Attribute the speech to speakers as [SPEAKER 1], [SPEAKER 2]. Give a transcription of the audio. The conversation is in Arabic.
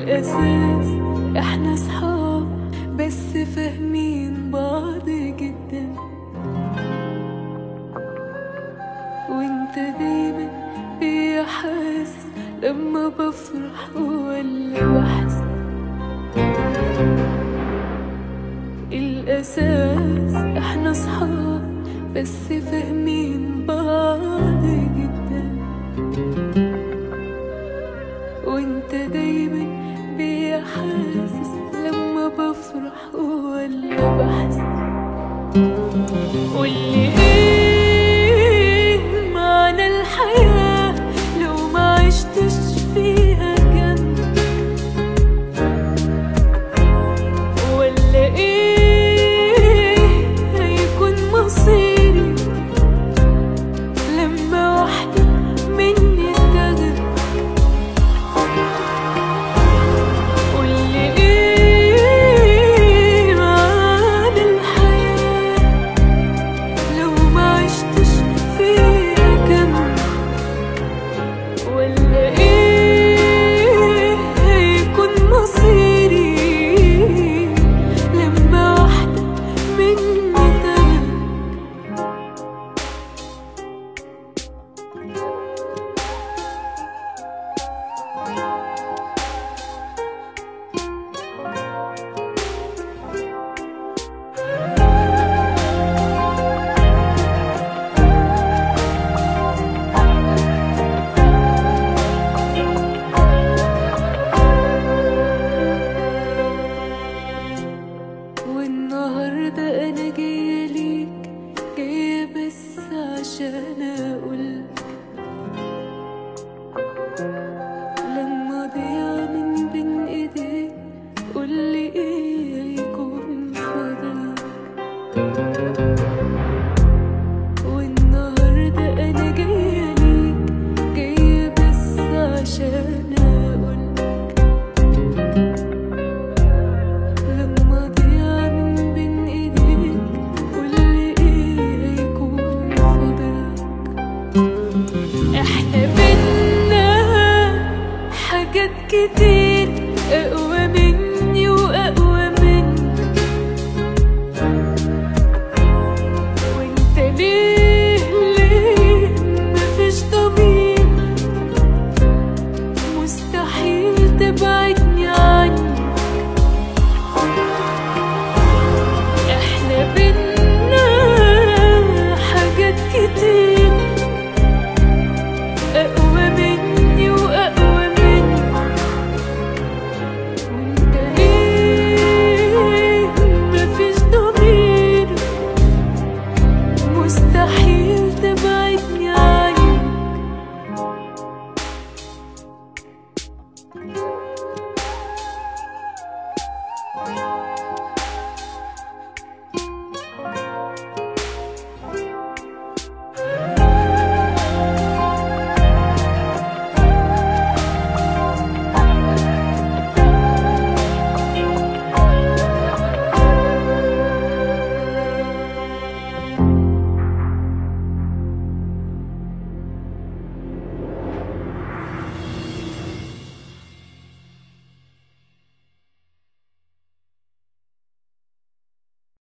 [SPEAKER 1] الأساس احنا صحاب بس فاهمين بعض جدا، وانت دايما بيا حاسس لما بفرح ولا بحزن. الأساس احنا صحاب بس فاهمين بعض جدا، وانت دايما بيا حاسس لما بفرح ولا بحزن. قولي ايه معنى الحياة لو ما عشتش فيها جنبك، ولا ايه هيكون مصيري لما واحدة مني تغيب. قولي ايه معنى الحياة لو ما عشتش فيها جنبك، ولا ايه هيكون مصيري لما واحدة مني تغيب. والنهاردة أنا جاية ليك، جاية بس عشان أقولك لما ضيع من بين إيديك قولي إيه هيكون فضلك. والنهاردة أنا جاية ليك، جاية بس عشان أقولك لما ضيع من بين ايديك قولي ايه هيكون فضلك. احنا بينا حاجات كتير اقوى مني واقوى منك، وانت ليه مفيش ضمير مستحيل تبعدني عني. احنا بينا حاجات كتير اقوى مني واقوى منك، وانت ليه مفيش ضمير مستحيل